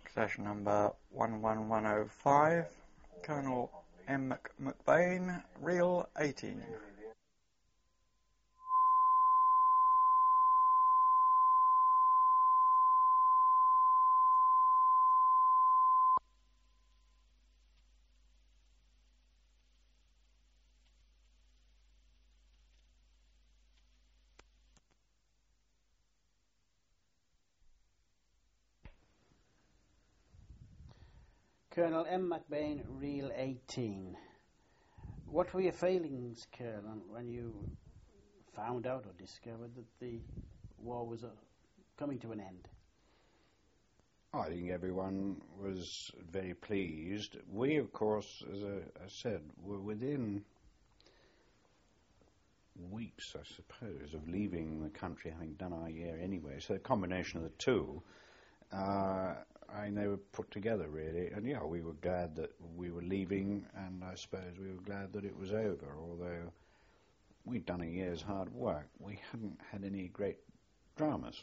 Session number 11105, Colonel M. McBain, Reel 18. Colonel M. McBain, Reel 18. What were your feelings, Colonel, when you found out or discovered that the war was coming to an end? I think everyone was very pleased. We, of course, as I said, were within weeks, I suppose, of leaving the country, having done our year anyway. So the combination of the two, they were put together, really. And, yeah, we were glad that we were leaving, and I suppose we were glad that it was over, although we'd done a year's hard work. We hadn't had any great dramas.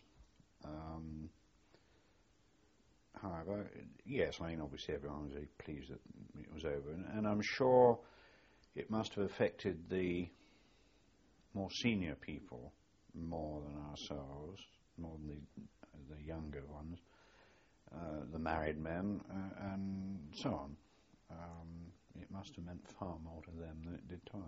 However, yes, obviously everyone was very pleased that it was over, and I'm sure it must have affected the more senior people more than ourselves, more than the younger ones, the married men, and so on. It must have meant far more to them than it did to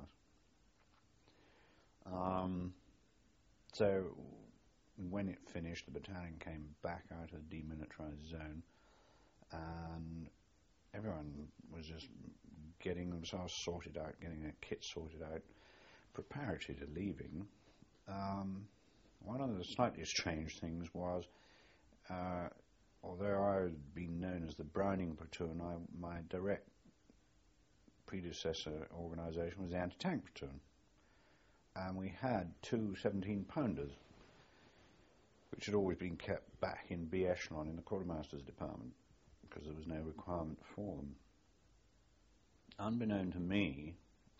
us. So when it finished, the battalion came back out of the demilitarized zone, and everyone was just getting themselves sorted out, getting their kit sorted out, preparatory to leaving. One of the slightly strange things was, although I had been known as the Browning platoon, my direct predecessor organisation was the anti-tank platoon, and we had two 17-pounders, which had always been kept back in B echelon in the quartermaster's department because there was no requirement for them. Unbeknown to me,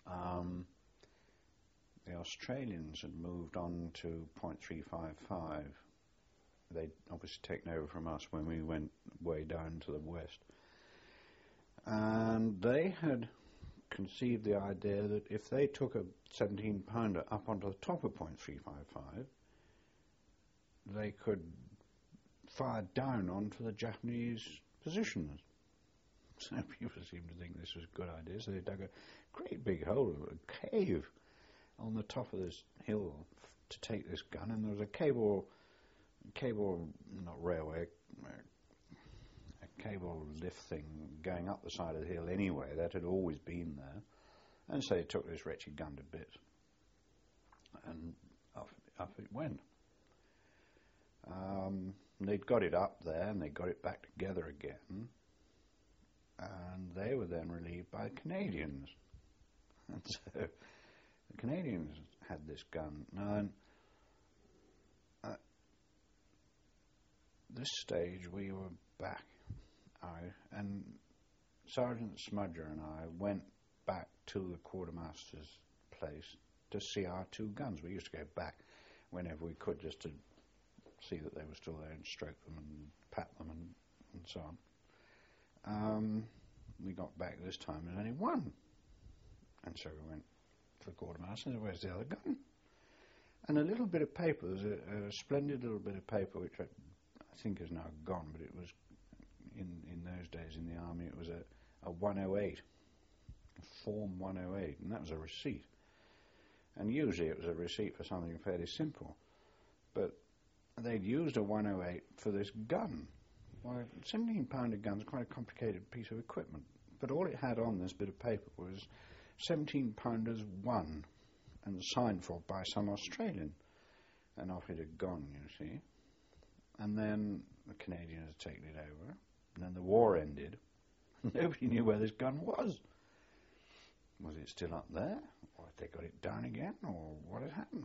the Australians had moved on to .355. They'd obviously taken over from us when we went way down to the west. And they had conceived the idea that if they took a 17-pounder up onto the top of .355, they could fire down onto the Japanese positions. So people seemed to think this was a good idea, so they dug a great big hole, a cave, on the top of this hill to take this gun, and there was a cable, not railway, a cable lift thing going up the side of the hill anyway, that had always been there. And so they took this wretched gun to bits, and up it went. They'd got it up there, and they got it back together again, and they were then relieved by the Canadians. And so the Canadians had this gun. Now, at this stage, we were back, and Sergeant Smudger and I went back to the quartermaster's place to see our two guns. We used to go back whenever we could just to see that they were still there and stroke them and pat them and so on. We got back this time, there's only one. And so we went to the quartermaster and said, "Where's the other gun?" And a little bit of paper, there's a splendid little bit of paper which I think is now gone, but it was in those days in the army, it was a 108, a Form 108, and that was a receipt. And usually it was a receipt for something fairly simple, but they'd used a 108 for this gun. Well, a 17-pounder gun's quite a complicated piece of equipment, but all it had on this bit of paper was 17-pounders 1, and signed for by some Australian. And off it had gone, you see. And then the Canadians had taken it over, and then the war ended. Nobody knew where this gun was. Was it still up there? Or had they got it down again? Or what had happened?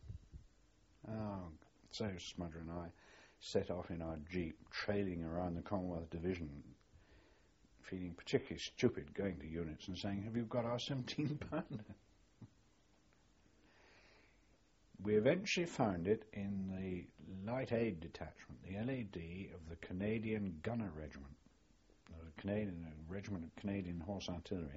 So Smudger and I set off in our jeep, trailing around the Commonwealth Division, feeling particularly stupid, going to units and saying, "Have you got our 17-pounder?" We eventually found it in the Light Aid Detachment, the LAD of the Canadian Gunner Regiment. a regiment of Canadian Horse Artillery.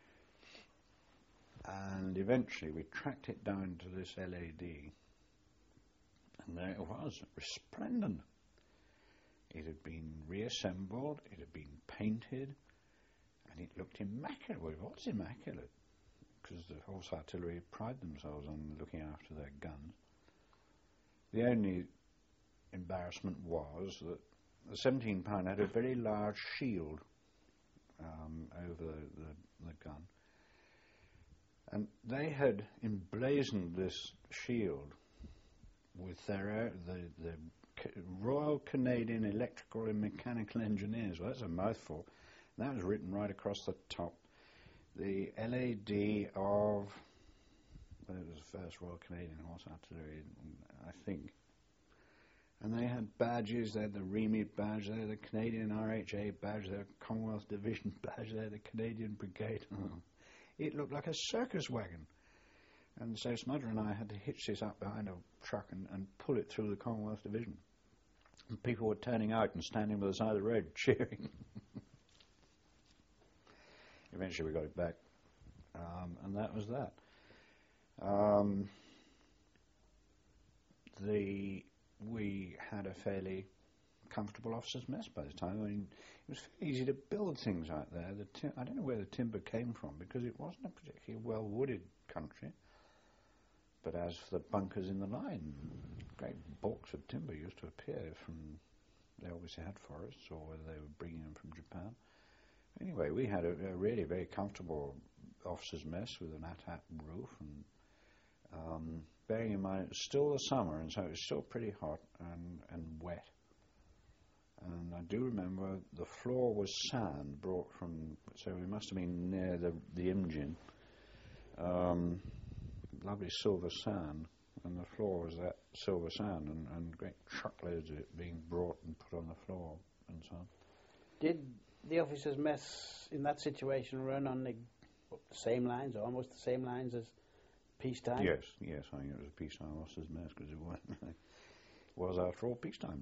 And eventually we tracked it down to this LAD, and there it was, resplendent. It had been reassembled, it had been painted, and it looked immaculate. Well, it was immaculate, because the Horse Artillery pride themselves on looking after their guns. The only embarrassment was that the 17-pound had a very large shield over the gun. And they had emblazoned this shield with the Royal Canadian Electrical and Mechanical Engineers. Well, that's a mouthful. And that was written right across the top. The LAD of, well, it was the first Royal Canadian Horse Artillery, I think. And they had badges. They had the Remede badge. They had the Canadian RHA badge. They had the Commonwealth Division badge. They had the Canadian Brigade. It looked like a circus wagon. And so Smudger and I had to hitch this up behind a truck and pull it through the Commonwealth Division. And people were turning out and standing by the side of the road cheering. Eventually we got it back. And that was that. We had a fairly comfortable officers' mess by the time. I mean, it was fairly easy to build things out there. I don't know where the timber came from, because it wasn't a particularly well-wooded country. But as for the bunkers in the line, great bulks of timber used to appear from, they obviously had forests, or whether they were bringing them from Japan. Anyway, we had a really very comfortable officers' mess with an at-hat roof, and bearing in mind it was still the summer, and so it was still pretty hot and wet. And I do remember the floor was sand brought from, so we must have been near the engine. Lovely silver sand, and the floor was that silver sand, and great truckloads of it being brought and put on the floor, and so on. Did the officers' mess in that situation run on the same lines, or almost the same lines as peacetime? Yes, I think it was a peacetime officers' mess, because it was after all peacetime.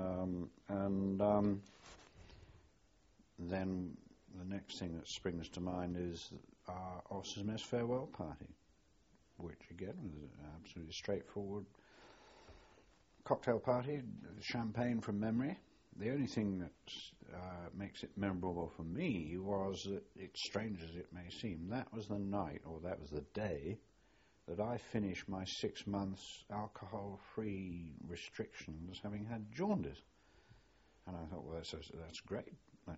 Then the next thing that springs to mind is our officers' mess farewell party, which again was an absolutely straightforward cocktail party, champagne from memory. The only thing that makes it memorable for me was that, it's strange as it may seem, that was the night, or that was the day, that I finished my 6 months alcohol-free restrictions, having had jaundice. And I thought, well, that's great,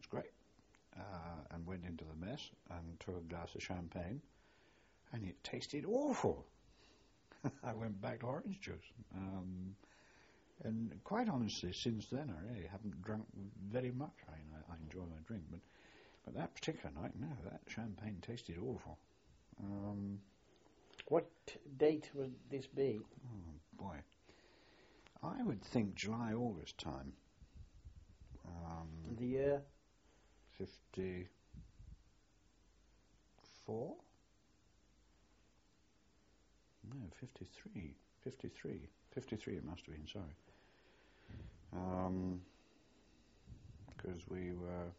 and went into the mess and took a glass of champagne, and it tasted awful. I went back to orange juice. And quite honestly, since then, I really haven't drunk very much. I enjoy my drink, but that particular night, no, that champagne tasted awful. What date would this be? Oh, boy. I would think July, August time. The year? 54? 53. 53 it must have been, sorry. Because we were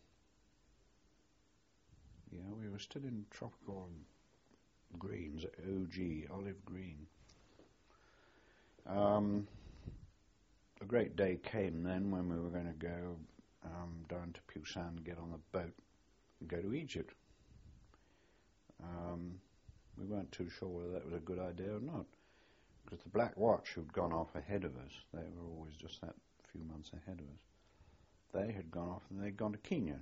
still in tropical greens, OG, olive green. A great day came then when we were going to go down to Pusan, get on the boat, and go to Egypt. We weren't too sure whether that was a good idea or not, because the Black Watch, who'd gone off ahead of us, they were always just that few months ahead of us, they had gone off and they'd gone to Kenya,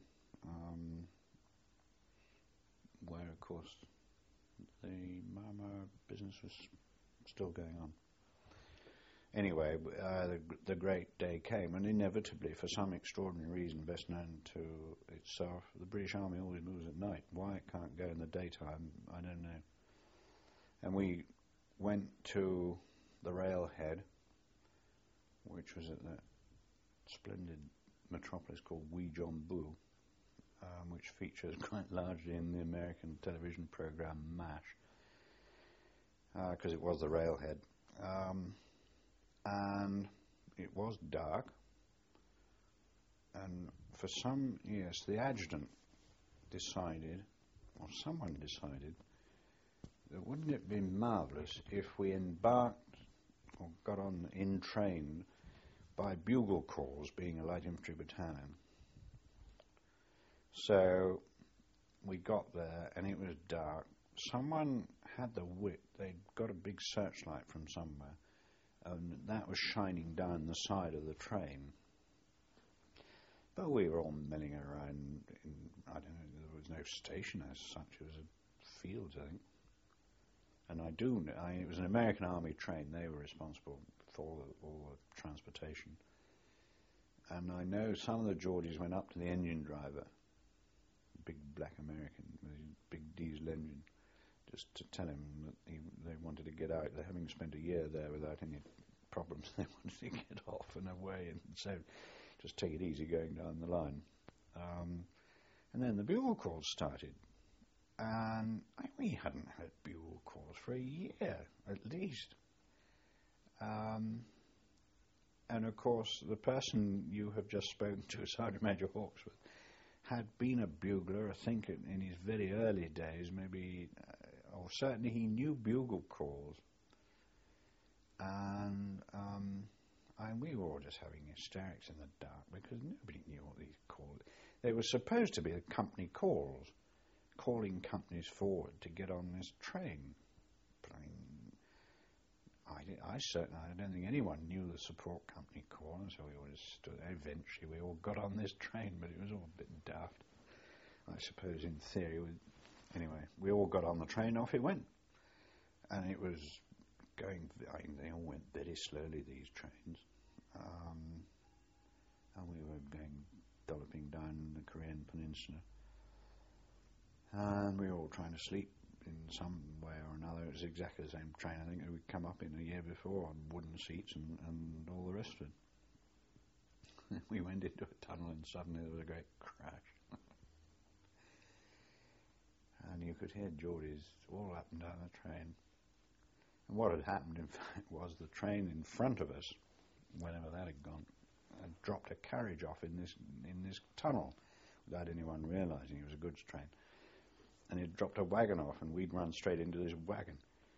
where, of course, the Mama business was still going on. Anyway, the great day came, and inevitably, for some extraordinary reason best known to itself, the British Army always moves at night. Why it can't go in the daytime, I don't know. And we went to the railhead, which was at that splendid metropolis called Uijeongbu, which features quite largely in the American television program MASH, because it was the railhead. And it was dark, And for some years, the adjutant decided, or someone decided, that wouldn't it be marvellous if we embarked or got on in train by bugle calls, being a light infantry battalion. So we got there and it was dark. Someone had the wit, they'd got a big searchlight from somewhere, and that was shining down the side of the train. But we were all milling around I don't know, there was no station as such, it was a field, I think. And it was an American Army train, they were responsible for all the transportation. And I know some of the Geordies went up to the engine driver, big black American with his big diesel engine, just to tell him that they wanted to get out. They're having spent a year there without any problems. They wanted to get off and away, and so just take it easy going down the line. And then the bugle calls started. And we hadn't had bugle calls for a year, at least. And of course, the person you have just spoken to, Sergeant Major Hawksworth, had been a bugler, I think, in his very early days, maybe, or certainly he knew bugle calls. And we were all just having hysterics in the dark because nobody knew what these calls. They were supposed to be the company calls, calling companies forward to get on this train. But I don't think anyone knew the support company call, and so we all just stood there. Eventually we all got on this train, but it was all a bit daft. I suppose in theory, anyway, we all got on the train, off it went. And it was going, they all went very slowly, these trains. And we were dolloping down the Korean peninsula. And we were all trying to sleep in some way or another. It was exactly the same train, I think, that we'd come up in a year before, on wooden seats and all the rest of it. We went into a tunnel and suddenly there was a great crash. And you could hear Geordies all up and down the train. And what had happened, in fact, was the train in front of us, whenever that had gone, had dropped a carriage off in this tunnel without anyone realising it was a goods train. And it dropped a wagon off, and we'd run straight into this wagon.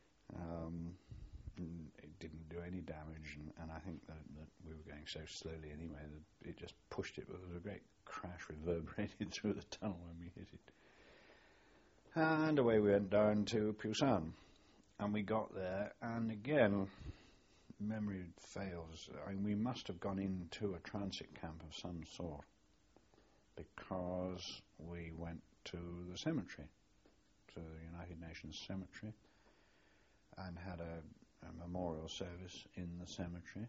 And it didn't do any damage, and I think that we were going so slowly anyway that it just pushed it. But there was a great crash reverberated through the tunnel when we hit it. And away we went down to Pusan. And we got there, and again, memory fails. We must have gone into a transit camp of some sort, because we went to the cemetery, to the United Nations cemetery, and had a memorial service in the cemetery.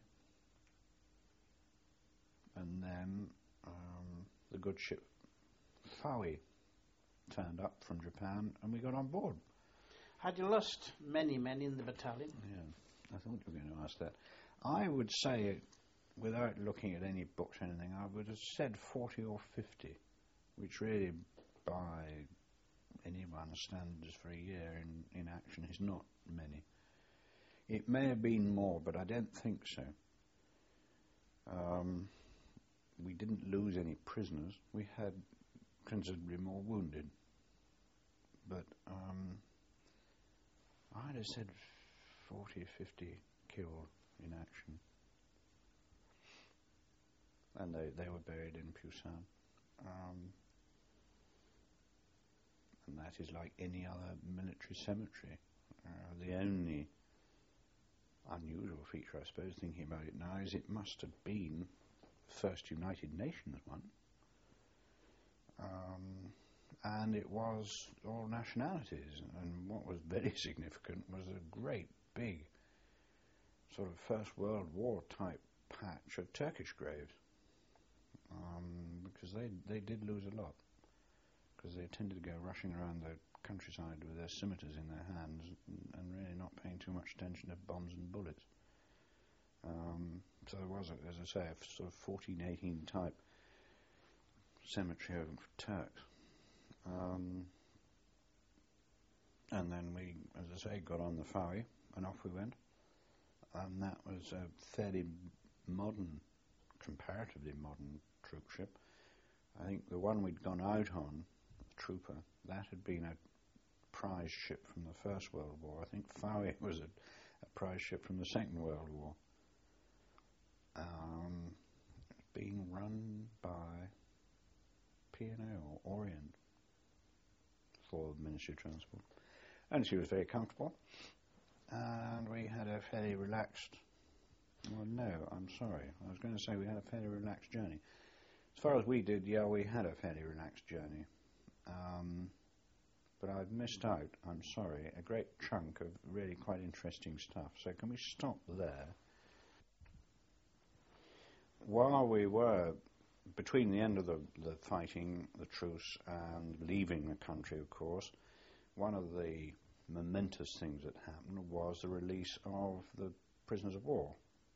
And then the good ship Fawi turned up from Japan, and we got on board. Had you lost many men in the battalion? Yeah, I thought you were going to ask that. I would say, without looking at any books or anything, I would have said 40 or 50, which really, by anyone's standards for a year in action, is not many. It may have been more, but I don't think so. We didn't lose any prisoners. We had considerably more wounded. But I'd have said 40 or 50 killed in action. And they were buried in Pusan. And that is like any other military cemetery. The only unusual feature, I suppose, thinking about it now, is it must have been the first United Nations one. And it was all nationalities. And what was very significant was a great big sort of First World War type patch of Turkish graves. Because they did lose a lot. Because they tended to go rushing around the countryside with their scimitars in their hands and really not paying too much attention to bombs and bullets. So there was, as I say, a sort of 1418 type cemetery of Turks. And then we, as I say, got on the ferry and off we went. And that was a fairly modern, comparatively modern troop ship. I think the one we'd gone out on, the Trooper, that had been a prize ship from the First World War. I think Fowey was a prize ship from the Second World War. Being run by P&O or Orient for Ministry of Transport. And she was very comfortable. And we had a fairly relaxed... Well, no, I'm sorry. I was going to say we had a fairly relaxed journey. As far as we did, yeah, we had a fairly relaxed journey. But I've missed out, I'm sorry, a great chunk of really quite interesting stuff. So can we stop there? While we were between the end of the fighting, the truce, and leaving the country, of course, one of the momentous things that happened was the release of the prisoners of war.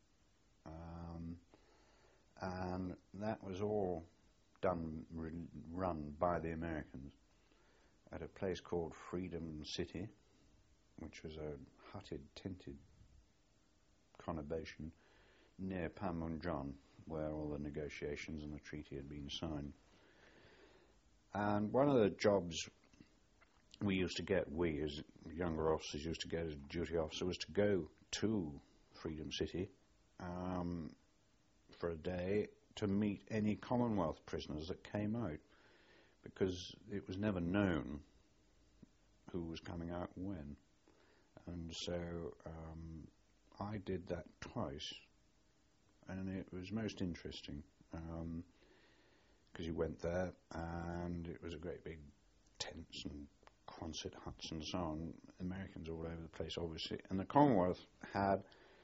And that was all run by the Americans at a place called Freedom City, which was a hutted, tented conurbation near Panmunjom, where all the negotiations and the treaty had been signed. And one of the jobs we used to get, we as younger officers used to get as duty officer, was to go to Freedom City for a day to meet any Commonwealth prisoners that came out, because it was never known who was coming out when. And so I did that twice, and it was most interesting, because you went there and it was a great big tents and Quonset huts and so on, Americans all over the place obviously, and the Commonwealth had,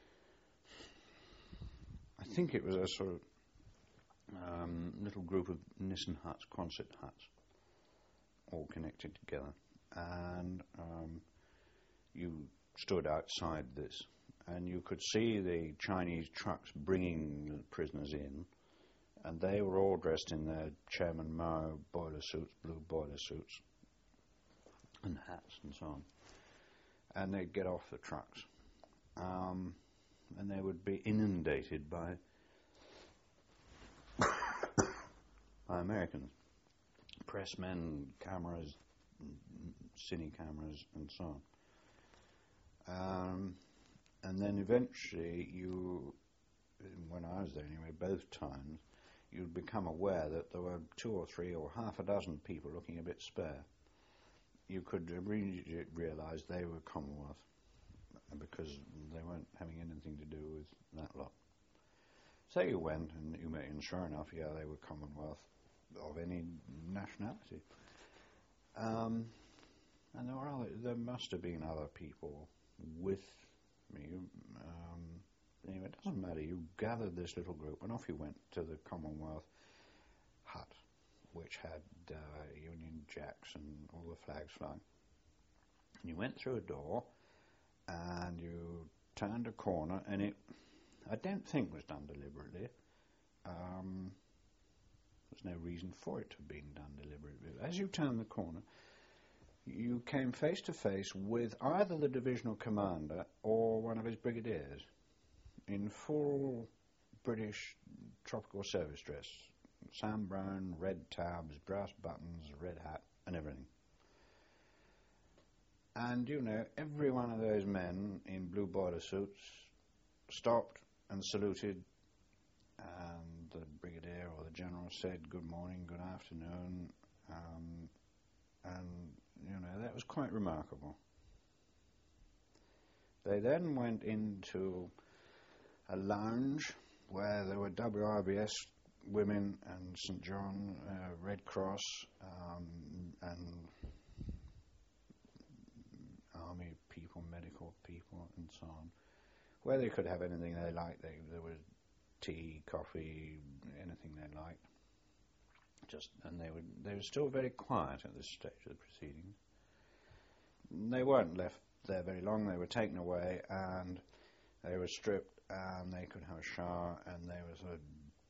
I think it was a sort of little group of Nissen huts, Quonset huts, all connected together, and you stood outside this and you could see the Chinese trucks bringing the prisoners in, and they were all dressed in their Chairman Mao boiler suits, blue boiler suits and hats and so on, and they'd get off the trucks and they would be inundated by Americans, pressmen, cameras, cine cameras and so on. And then eventually you, when I was there anyway, both times, you'd become aware that there were 2 or 3 or half a dozen people looking a bit spare. You could immediately realise they were Commonwealth, because they weren't having anything to do with that lot. So you went and sure enough, yeah, they were Commonwealth of any nationality. And there must have been other people with me. Anyway, it doesn't matter. You gathered this little group and off you went to the Commonwealth hut, which had Union Jacks and all the flags flying. And you went through a door and you turned a corner, and it, I don't think was done deliberately. There's no reason for it to have been done deliberately. As you turned the corner, you came face to face with either the divisional commander or one of his brigadiers in full British tropical service dress. Sam Brown, red tabs, brass buttons, red hat and everything. And you know, every one of those men in blue boiler suits stopped and saluted, and the brigadier or the general said good morning, good afternoon, and you know, that was quite remarkable. They then went into a lounge where there were WRBS women and St. John, Red Cross, and army people, medical people, and so on, where they could have anything they liked. There was tea, coffee, anything they liked. And they were still very quiet at this stage of the proceedings. They weren't left there very long. They were taken away and they were stripped, and they could have a shower, and they were sort of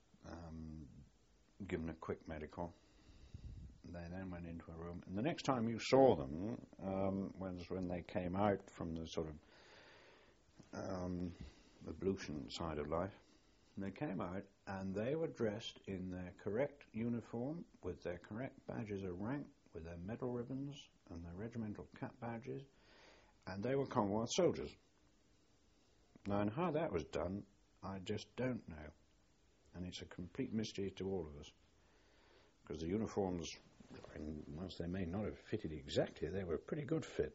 given a quick medical. They then went into a room, and the next time you saw them was when they came out from the sort of ablution side of life, They came out and they were dressed in their correct uniform with their correct badges of rank, with their medal ribbons and their regimental cap badges, and they were Commonwealth soldiers. Now, and how that was done, I just don't know. And it's a complete mystery to all of us. Because the uniforms, whilst they may not have fitted exactly, they were a pretty good fit.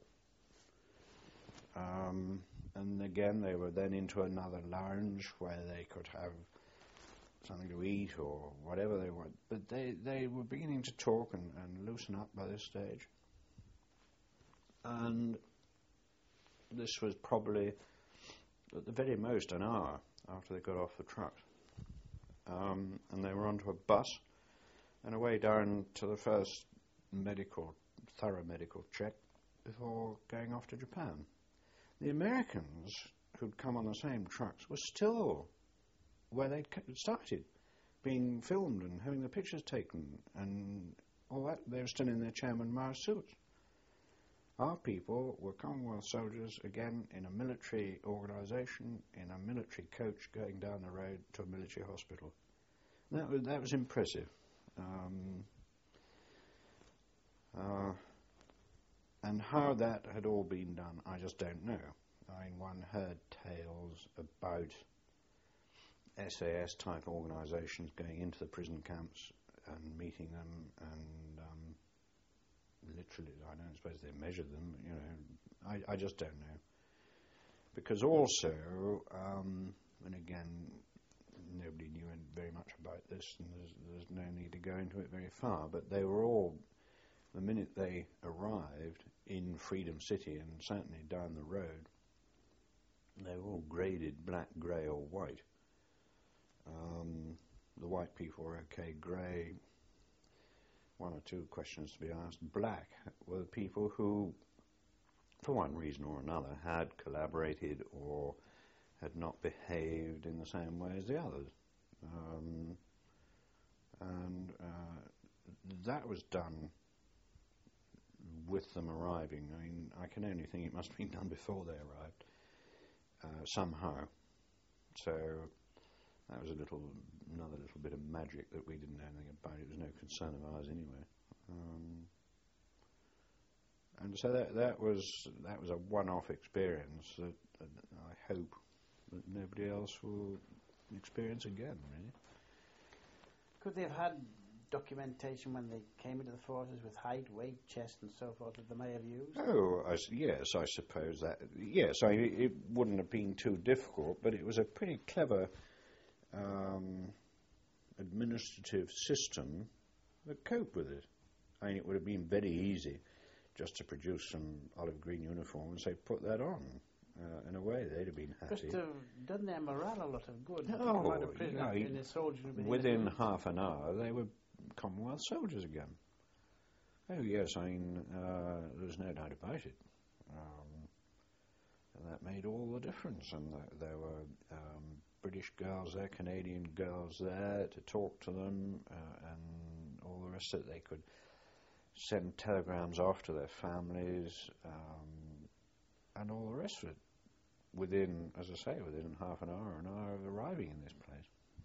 And again, they were then into another lounge where they could have something to eat or whatever they wanted. But they were beginning to talk and loosen up by this stage. And this was probably, at the very most, an hour after they got off the truck. And they were onto a bus and away down to the first thorough medical check before going off to Japan. The Americans who'd come on the same trucks were still where they'd started, being filmed and having the pictures taken and all that. They were still in their Chairman Mao suits. Our people were Commonwealth soldiers, again, in a military organisation, in a military coach going down the road to a military hospital. That was impressive. And how that had all been done, I just don't know. I mean, one heard tales about SAS-type organisations going into the prison camps and meeting them, and literally, I don't suppose they measured them. You know, I just don't know. Because also, and again, nobody knew very much about this, and there's no need to go into it very far. But they were all, the minute they arrived in Freedom City, and certainly down the road, they were all graded black, grey, or white. The white people were okay. Grey, one or two questions to be asked. Black were the people who, for one reason or another, had collaborated or had not behaved in the same way as the others. And that was done with them arriving. I mean, I can only think it must have been done before they arrived, somehow. So that was another little bit of magic that we didn't know anything about. It was no concern of ours anyway. And so that was a one-off experience that I hope that nobody else will experience again, really. Could they have had documentation when they came into the forces with height, weight, chest and so forth that they may have used? Oh, yes, I suppose that. Yes, it wouldn't have been too difficult, but it was a pretty clever administrative system that coped with it. I mean, it would have been very easy just to produce some olive green uniform and say, put that on. In a way, they'd have been happy. Just done their morale a lot of good. Oh, yeah, within half an hour, they were Commonwealth soldiers again. Oh, yes, I mean, there's no doubt about it. And that made all the difference. And there were British girls there, Canadian girls there to talk to them, and all the rest of it. They could send telegrams off to their families, and all the rest of it. Within, as I say, within half an hour of arriving in this place.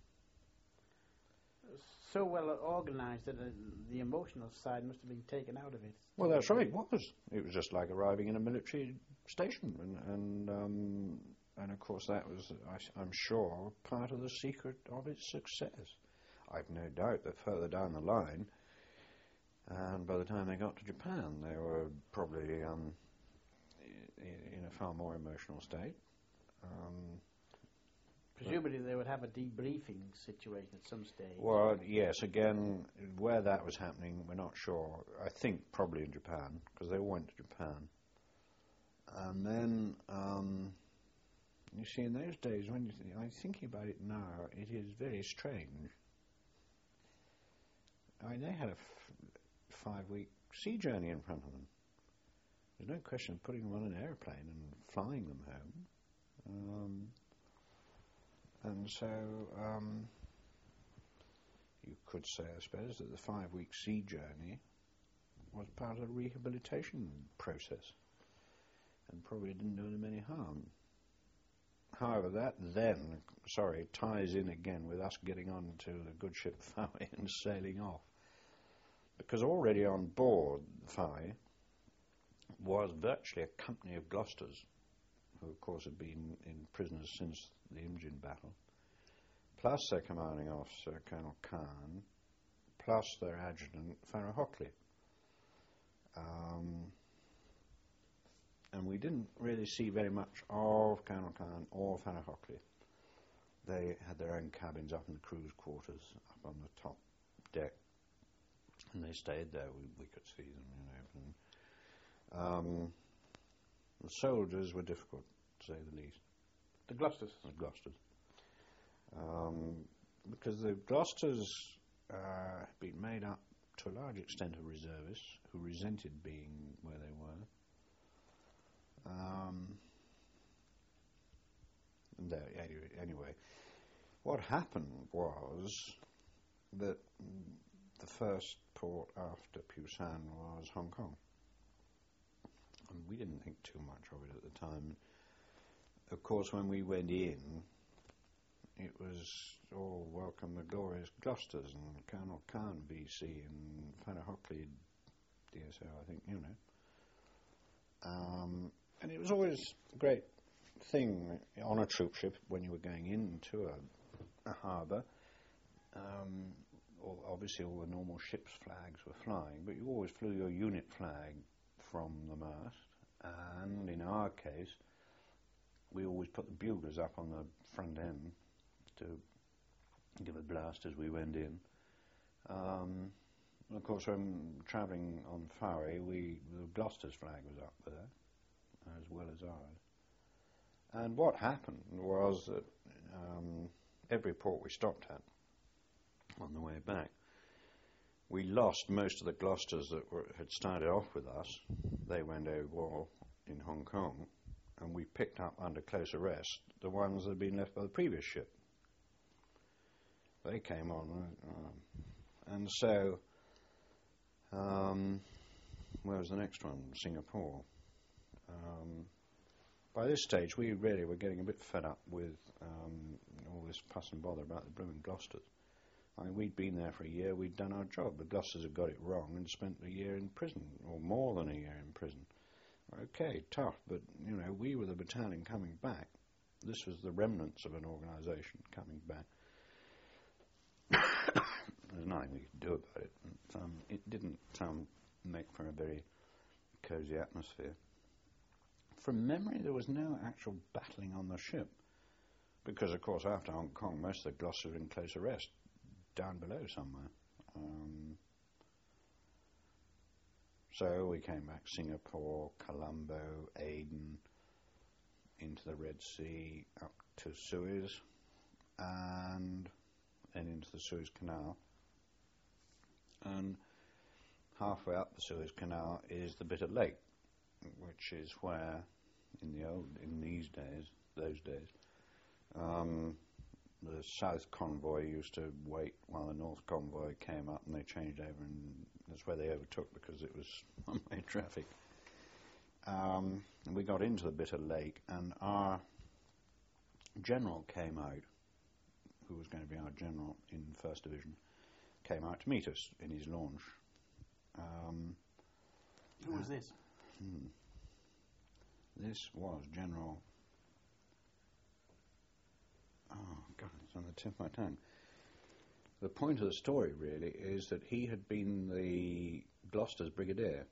So well organised that the emotional side must have been taken out of it. Well, that's right. It was. It was just like arriving in a military station, and of course that was, I'm sure, part of the secret of its success. I've no doubt that further down the line, and by the time they got to Japan, they were probably in a far more emotional state. Presumably they would have a debriefing situation at some stage. Well, yes, again, where that was happening, we're not sure. I think probably in Japan, because they all went to Japan. And then, you see, in those days, when I'm thinking about it now, it is very strange. I mean, they had a 5-week sea journey in front of them. There's no question of putting them on an airplane and flying them home. And so you could say, I suppose, that the 5-week sea journey was part of the rehabilitation process and probably didn't do them any harm. However, that ties in again with us getting on to the good ship Fowey and sailing off. Because already on board Fowey was virtually a company of Gloucesters, who of course had been in prisoners since the Imjin battle, plus their commanding officer, Colonel Khan, plus their adjutant, Farrah Hockley. And we didn't really see very much of Colonel Khan or Farrah Hockley. They had their own cabins up in the crew's quarters, up on the top deck, and they stayed there. We could see them, the soldiers were difficult, to say the least. The Gloucesters? The Gloucesters. Because the Gloucesters had been made up to a large extent of reservists who resented being where they were. Anyway, what happened was that the first port after Pusan was Hong Kong. And we didn't think too much of it at the time. Of course, when we went in, it was all welcome the glorious Gloucesters and Colonel Khan, VC, and Farrah Hockley, DSO, I think, and it was always a great thing on a troop ship when you were going into a harbour. Obviously all the normal ship's flags were flying, but you always flew your unit flag from the mast, and in our case we always put the buglers up on the front end to give a blast as we went in. Of course, when travelling on Fowey, the Gloucester's flag was up there as well as ours. And what happened was that every port we stopped at on the way back, we lost most of the Gloucesters that had started off with us. They went AWOL in Hong Kong, and we picked up under close arrest the ones that had been left by the previous ship. They came on, and so where was the next one? Singapore. By this stage, we really were getting a bit fed up with all this fuss and bother about the blooming Gloucesters. I mean, we'd been there for a year, we'd done our job. The Gloucesters had got it wrong and spent a year in prison, or more than a year in prison. Okay, tough, but, we were the battalion coming back. This was the remnants of an organisation coming back. There's nothing we could do about it. It didn't make for a very cosy atmosphere. From memory, there was no actual battling on the ship, because, of course, after Hong Kong, most of the Gloucesters were in close arrest, down below somewhere. So we came back, Singapore, Colombo, Aden, into the Red Sea, up to Suez, and then into the Suez Canal. And halfway up the Suez Canal is the Bitter Lake, which is where, those days, the South Convoy used to wait while the North Convoy came up, and they changed over, and that's where they overtook because it was one-way traffic. And we got into the Bitter Lake, and our general came out, who was going to be our general in 1st Division, came out to meet us in his launch. Who was this? This was General... Oh, God, it's on the tip of my tongue. The point of the story, really, is that he had been the Gloucester's Brigadier.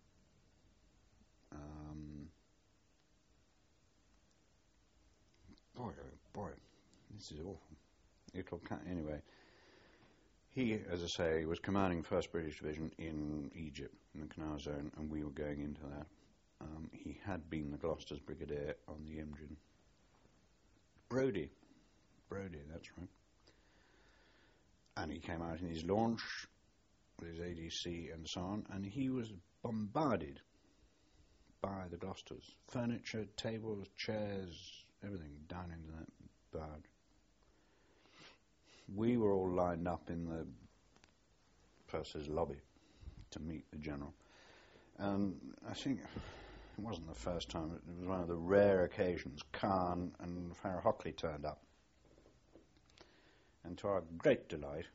Boy, this is awful. Anyway, he, as I say, was commanding 1st British Division in Egypt, in the Canal Zone, and we were going into that. He had been the Gloucester's Brigadier on the Imjin. Brodie, that's right. And he came out in his launch with his ADC and so on, and he was bombarded by the Gloucesters. Furniture, tables, chairs, everything down into that barge. We were all lined up in the purser's lobby to meet the general. And I think it wasn't the first time, it was one of the rare occasions, Khan and Farrah Hockley turned up. And to our great delight,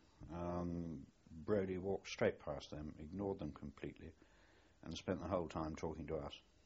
Brodie walked straight past them, ignored them completely, and spent the whole time talking to us.